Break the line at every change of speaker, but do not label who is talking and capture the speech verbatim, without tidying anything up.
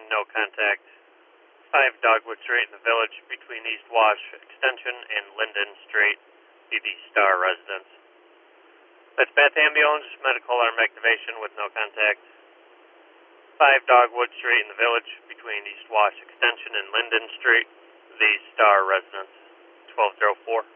no contact. five Dogwood Street in the Village between East Wash Extension and Linden Street, be the Star residence. That's Bath Ambulance, medical arm activation with no contact. five Dogwood Street in the Village between East Wash Extension and Linden Street, the Star residence, twelve oh four.